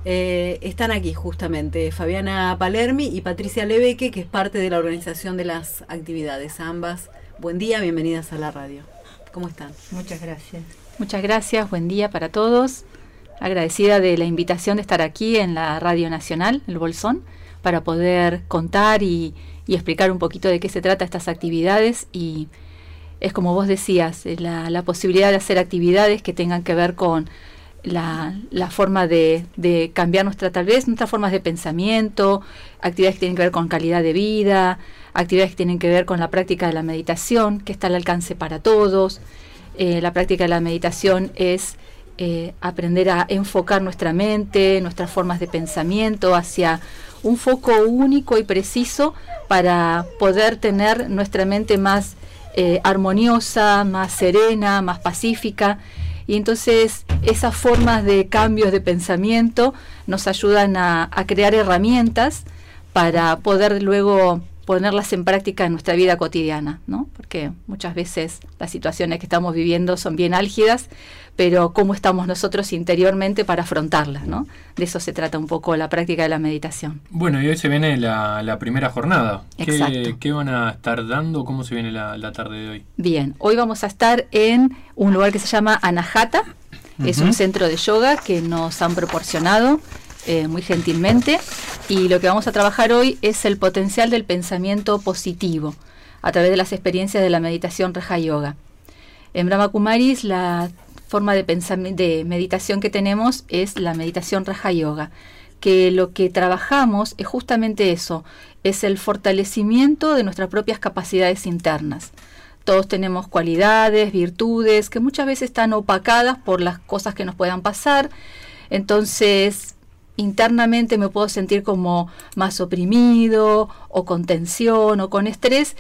Están aquí justamente Fabiana Palermi y Patricia Lebeque, que es parte de la organización de las actividades. Ambas, buen día, bienvenidas a la radio. ¿Cómo están? Muchas gracias. Muchas gracias, buen día para todos. Agradecida de la invitación de estar aquí en la Radio Nacional, El Bolsón, para poder contar y explicar un poquito de qué se trata estas actividades. Y es como vos decías, la posibilidad de hacer actividades que tengan que ver con la forma de cambiar nuestras formas de pensamiento, actividades que tienen que ver con calidad de vida, actividades que tienen que ver con la práctica de la meditación, que está al alcance para todos. La práctica de la meditación es aprender a enfocar nuestra mente, nuestras formas de pensamiento hacia un foco único y preciso para poder tener nuestra mente más armoniosa, más serena, más pacífica. Y entonces esas formas de cambios de pensamiento nos ayudan a crear herramientas para poder luego ponerlas en práctica en nuestra vida cotidiana, ¿no? Porque muchas veces las situaciones que estamos viviendo son bien álgidas, pero cómo estamos nosotros interiormente para afrontarlas, ¿no? De eso se trata un poco la práctica de la meditación. Bueno, y hoy se viene la primera jornada. Exacto. ¿Qué van a estar dando? ¿Cómo se viene la tarde de hoy? Bien, hoy vamos a estar en un lugar que se llama Anahata. Es un centro de yoga que nos han proporcionado muy gentilmente, y lo que vamos a trabajar hoy es el potencial del pensamiento positivo a través de las experiencias de la meditación Raja Yoga. En Brahma Kumaris la forma de meditación que tenemos es la meditación Raja Yoga, que lo que trabajamos es justamente eso, es el fortalecimiento de nuestras propias capacidades internas. Todos tenemos cualidades, virtudes, que muchas veces están opacadas por las cosas que nos puedan pasar. Entonces, internamente me puedo sentir como más oprimido, o con tensión, o con estrés,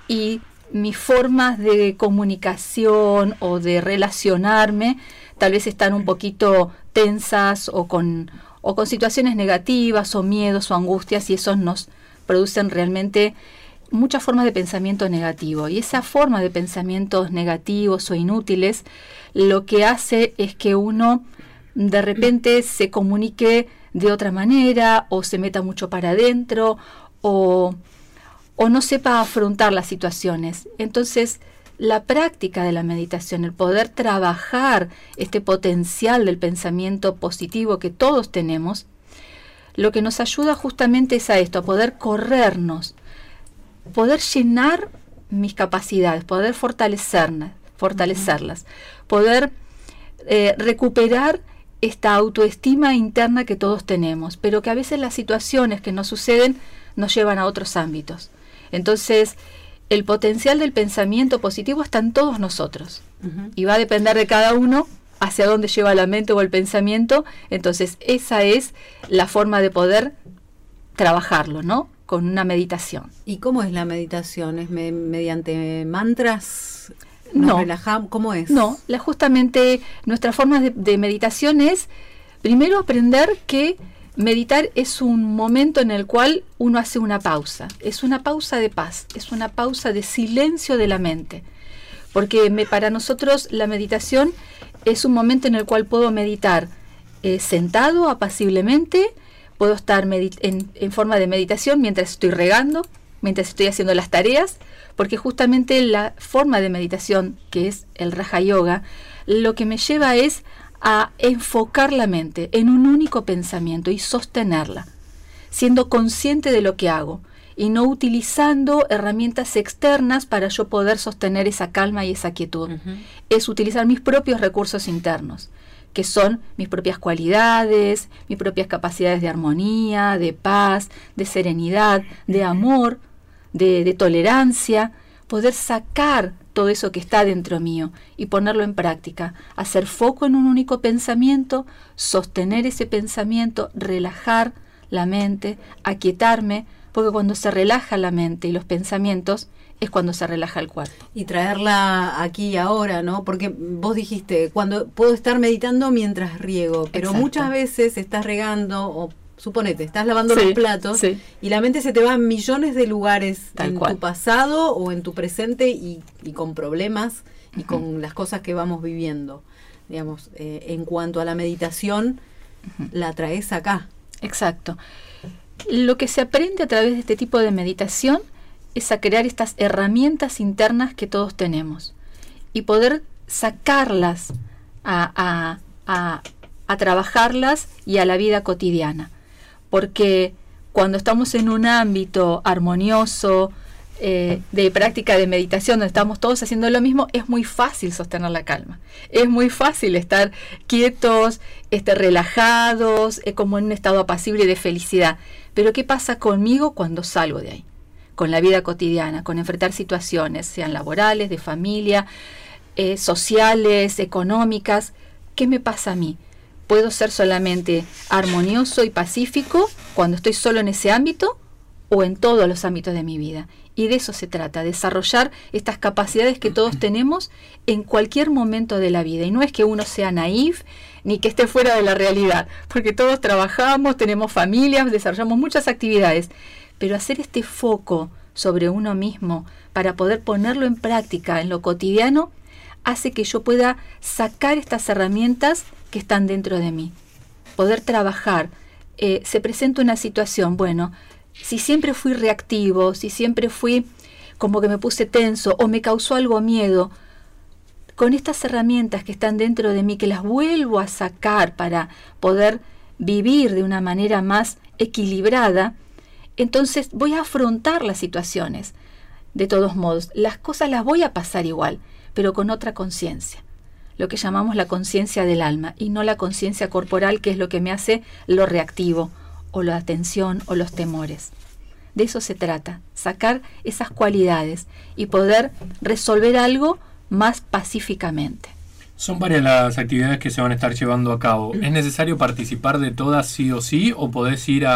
y mis formas de comunicación o de relacionarme tal vez están un poquito tensas o con situaciones negativas o miedos o angustias, y eso nos producen realmente muchas formas de pensamiento negativo. Y esa forma de pensamientos negativos o inútiles lo que hace es que uno de repente se comunique de otra manera, o se meta mucho para adentro, o no sepa afrontar las situaciones. Entonces, la práctica de la meditación, el poder trabajar este potencial del pensamiento positivo que todos tenemos, lo que nos ayuda justamente es a esto, a poder corrernos, poder llenar mis capacidades, poder fortalecerlas, poder recuperar esta autoestima interna que todos tenemos, pero que a veces las situaciones que nos suceden nos llevan a otros ámbitos. Entonces, el potencial del pensamiento positivo está en todos nosotros, y va a depender de cada uno hacia dónde lleva la mente o el pensamiento. Entonces, esa es la forma de poder trabajarlo, ¿no? Con una meditación. ¿Y cómo es la meditación? ¿Es mediante mantras? No. Relajamos, ¿cómo es? No, justamente nuestra forma de meditación es primero aprender que meditar es un momento en el cual uno hace una pausa. Es una pausa de paz, es una pausa de silencio de la mente. Porque para nosotros la meditación es un momento en el cual puedo meditar sentado apaciblemente, puedo estar en forma de meditación mientras estoy regando, mientras estoy haciendo las tareas, porque justamente la forma de meditación, que es el Raja Yoga, lo que me lleva es a enfocar la mente en un único pensamiento y sostenerla, siendo consciente de lo que hago y no utilizando herramientas externas para yo poder sostener esa calma y esa quietud. Es utilizar mis propios recursos internos, que son mis propias cualidades, mis propias capacidades de armonía, de paz, de serenidad, de amor, de tolerancia, poder sacar todo eso que está dentro mío y ponerlo en práctica, hacer foco en un único pensamiento, sostener ese pensamiento, relajar la mente, aquietarme, porque cuando se relaja la mente y los pensamientos es cuando se relaja el cuerpo. Y traerla aquí y ahora, ¿no? Porque vos dijiste, cuando puedo estar meditando mientras riego, pero Exacto. Muchas veces estás regando o suponete, estás lavando los platos y la mente se te va a millones de lugares tu pasado o en tu presente y con problemas y con las cosas que vamos viviendo. Digamos, en cuanto a la meditación, la traes acá. Exacto. Lo que se aprende a través de este tipo de meditación es a crear estas herramientas internas que todos tenemos y poder sacarlas a trabajarlas y a la vida cotidiana. Porque cuando estamos en un ámbito armonioso, de práctica de meditación, donde estamos todos haciendo lo mismo, es muy fácil sostener la calma. Es muy fácil estar quietos, relajados, como en un estado apacible de felicidad. Pero ¿qué pasa conmigo cuando salgo de ahí? Con la vida cotidiana, con enfrentar situaciones, sean laborales, de familia, sociales, económicas. ¿Qué me pasa a mí? ¿Puedo ser solamente armonioso y pacífico cuando estoy solo en ese ámbito o en todos los ámbitos de mi vida? Y de eso se trata, desarrollar estas capacidades que todos tenemos en cualquier momento de la vida. Y no es que uno sea naif ni que esté fuera de la realidad, porque todos trabajamos, tenemos familias, desarrollamos muchas actividades. Pero hacer este foco sobre uno mismo para poder ponerlo en práctica en lo cotidiano hace que yo pueda sacar estas herramientas que están dentro de mí. Poder trabajar. Se presenta una situación, bueno, si siempre fui reactivo, si siempre fui como que me puse tenso o me causó algo miedo, con estas herramientas que están dentro de mí, que las vuelvo a sacar para poder vivir de una manera más equilibrada, entonces voy a afrontar las situaciones. De todos modos, las cosas las voy a pasar igual, pero con otra conciencia. Lo que llamamos la conciencia del alma y no la conciencia corporal, que es lo que me hace lo reactivo o la tensión o los temores. De eso se trata, sacar esas cualidades y poder resolver algo más pacíficamente. Son varias las actividades que se van a estar llevando a cabo. ¿Es necesario participar de todas sí o sí? ¿O podés ir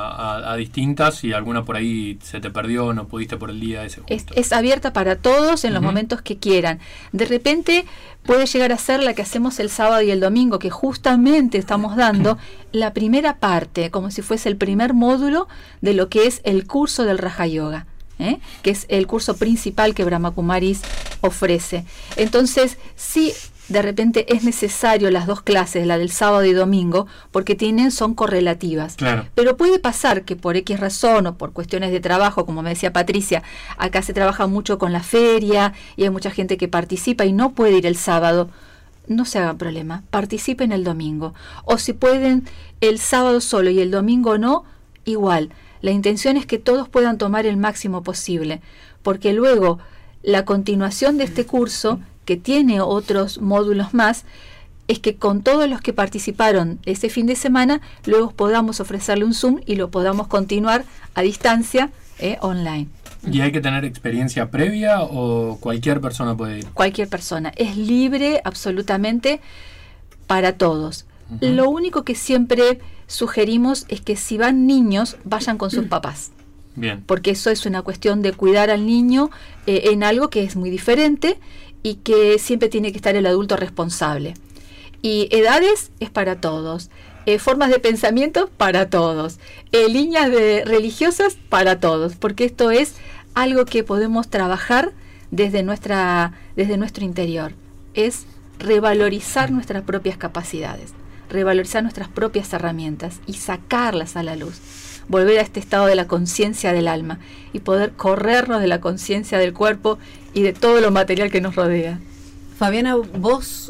a distintas y alguna por ahí se te perdió, no pudiste por el día ese justo? Es abierta para todos en los momentos que quieran. De repente puede llegar a ser la que hacemos el sábado y el domingo, que justamente estamos dando la primera parte, como si fuese el primer módulo de lo que es el curso del Raja Yoga. Que es el curso principal que Brahma Kumaris ofrece. Entonces, sí, de repente es necesario las dos clases, la del sábado y domingo, porque son correlativas. Claro. Pero puede pasar que por X razón o por cuestiones de trabajo, como me decía Patricia, acá se trabaja mucho con la feria y hay mucha gente que participa y no puede ir el sábado. No se hagan problema, participen el domingo. O si pueden el sábado solo y el domingo no, igual. La intención es que todos puedan tomar el máximo posible, porque luego la continuación de este curso, que tiene otros módulos más, es que con todos los que participaron ese fin de semana, luego podamos ofrecerle un Zoom y lo podamos continuar a distancia, online. ¿Y hay que tener experiencia previa o cualquier persona puede ir? Cualquier persona. Es libre absolutamente para todos. Lo único que siempre sugerimos es que si van niños, vayan con sus papás. Bien. Porque eso es una cuestión de cuidar al niño en algo que es muy diferente y que siempre tiene que estar el adulto responsable. Y edades es para todos. Formas de pensamiento para todos. Líneas religiosas para todos. Porque esto es algo que podemos trabajar desde nuestro interior. Es revalorizar nuestras propias capacidades, revalorizar nuestras propias herramientas y sacarlas a la luz, volver a este estado de la conciencia del alma y poder corrernos de la conciencia del cuerpo y de todo lo material que nos rodea. Fabiana, vos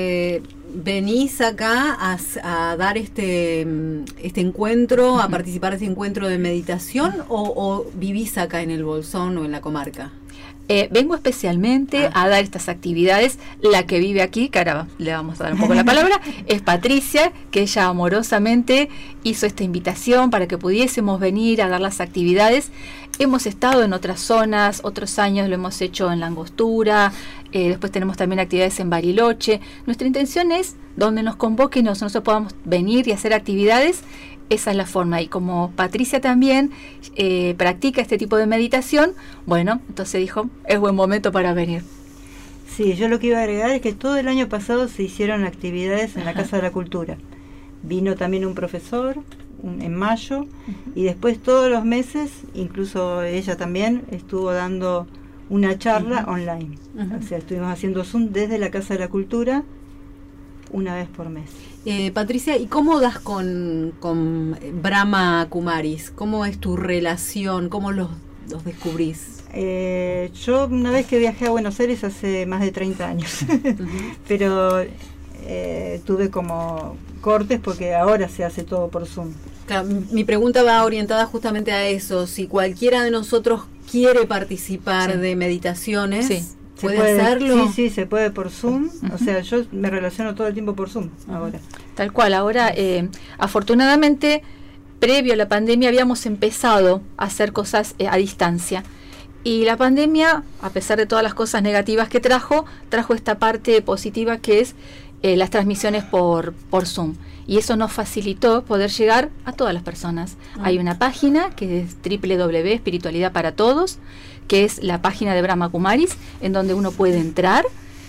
venís acá a dar este encuentro, a participar de este encuentro de meditación o vivís acá en el Bolsón o en la comarca? Vengo especialmente a dar estas actividades. La que vive aquí, que ahora le vamos a dar un poco la palabra, es Patricia, que ella amorosamente hizo esta invitación para que pudiésemos venir a dar las actividades. Hemos estado en otras zonas, otros años lo hemos hecho en La Angostura, después tenemos también actividades en Bariloche. Nuestra intención es, donde nos convoquen y nosotros podamos venir y hacer actividades, esa es la forma. Y como Patricia también practica este tipo de meditación, bueno, entonces dijo, es buen momento para venir. Sí, yo lo que iba a agregar es que todo el año pasado se hicieron actividades en la Casa de la Cultura. Vino también un profesor en mayo y después todos los meses, incluso ella también estuvo dando una charla online. O sea, estuvimos haciendo Zoom desde la Casa de la Cultura una vez por mes. Patricia, ¿y cómo das con Brahma Kumaris? ¿Cómo es tu relación? ¿Cómo los descubrís? Yo una vez que viajé a Buenos Aires hace más de 30 años, pero tuve como cortes porque ahora se hace todo por Zoom. Claro, mi pregunta va orientada justamente a eso. Si cualquiera de nosotros quiere participar de meditaciones, ¿puede hacerlo? Sí, se puede por Zoom. O sea, yo me relaciono todo el tiempo por Zoom ahora. Tal cual. Ahora, afortunadamente, previo a la pandemia habíamos empezado a hacer cosas a distancia. Y la pandemia, a pesar de todas las cosas negativas que trajo esta parte positiva que es las transmisiones por Zoom. Y eso nos facilitó poder llegar a todas las personas. Hay una página que es www Espiritualidad para Todos, que es la página de Brahma Kumaris, en donde uno puede entrar,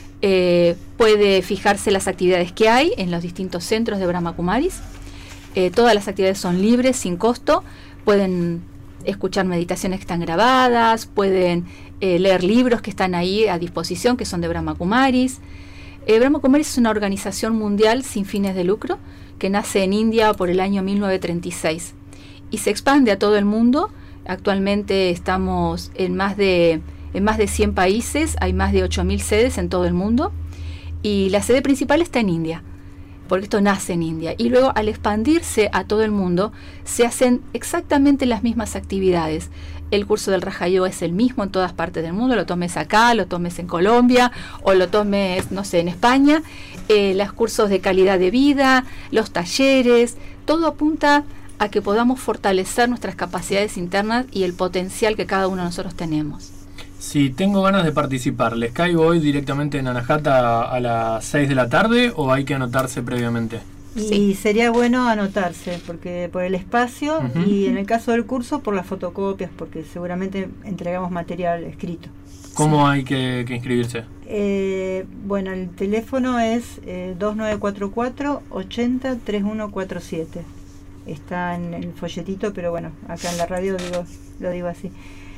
puede fijarse las actividades que hay en los distintos centros de Brahma Kumaris. Todas las actividades son libres, sin costo. Pueden escuchar meditaciones que están grabadas, pueden leer libros que están ahí a disposición, que son de Brahma Kumaris. Brahma Kumaris es una organización mundial sin fines de lucro que nace en India por el año 1936 y se expande a todo el mundo. Actualmente estamos en más de 100 países, hay más de 8.000 sedes en todo el mundo y la sede principal está en India, porque esto nace en India. Y luego al expandirse a todo el mundo se hacen exactamente las mismas actividades. El curso del Raja Yoga es el mismo en todas partes del mundo, lo tomes acá, lo tomes en Colombia o lo tomes, no sé, en España. Los cursos de calidad de vida, los talleres, todo apunta a que podamos fortalecer nuestras capacidades internas y el potencial que cada uno de nosotros tenemos. Si tengo ganas de participar, ¿les caigo hoy directamente en Anahata a las 6 de la tarde o hay que anotarse previamente? Y sería bueno anotarse, porque por el espacio y en el caso del curso por las fotocopias, porque seguramente entregamos material escrito. ¿Cómo hay que inscribirse? Bueno, el teléfono es 2944 80 3147. Está en el folletito, pero bueno, acá en la radio lo digo así.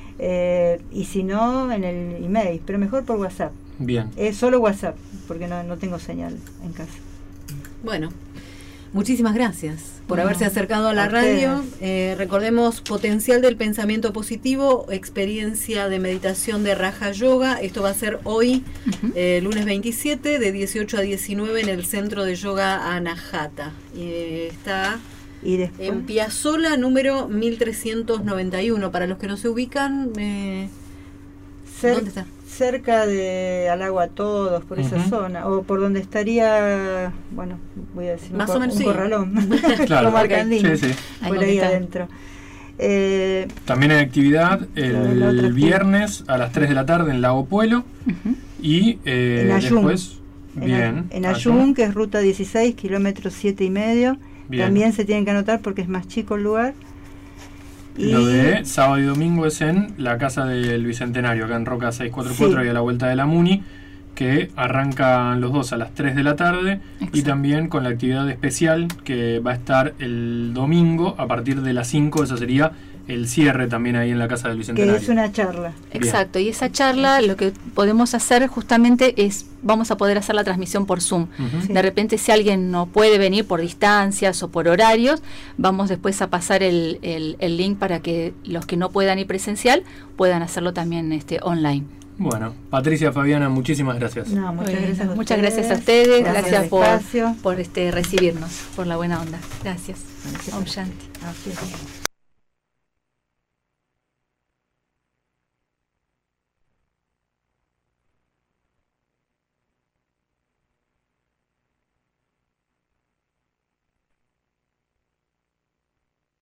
Y si no, en el email, pero mejor por WhatsApp. Bien. Solo WhatsApp, porque no tengo señal en casa. Bueno, muchísimas gracias por haberse acercado a la radio. Recordemos, Potencial del Pensamiento Positivo, experiencia de meditación de Raja Yoga. Esto va a ser hoy, lunes 27, de 18 a 19 en el Centro de Yoga Anahata. Está en Piazzolla número 1391. Para los que no se ubican, ¿dónde está? Cerca de Al Agua Todos, por esa zona, o por donde estaría, bueno, voy a decir más o menos un corralón, claro, como Arcandino, sí. Por ahí adentro. También hay actividad el viernes a las 3 de la tarde en Lago Puelo y en Ayun, después en Ayun, que es ruta 16, kilómetros 7,5. Bien. También se tienen que anotar porque es más chico el lugar. Lo de sábado y domingo es en la Casa del Bicentenario, acá en Roca 644 y a la vuelta de la Muni, que arrancan los dos a las 3 de la tarde. Exacto. Y también con la actividad especial que va a estar el domingo a partir de las 5, eso sería el cierre también ahí en la Casa del Bicentenario. Que es una charla. Exacto, y esa charla lo que podemos hacer justamente es, vamos a poder hacer la transmisión por Zoom. De repente si alguien no puede venir por distancias o por horarios, vamos después a pasar el link para que los que no puedan ir presencial puedan hacerlo también online. Bueno, Patricia, Fabiana, muchísimas gracias. No, muchas gracias a ustedes, gracias por recibirnos, por la buena onda. Gracias. Om Shanti.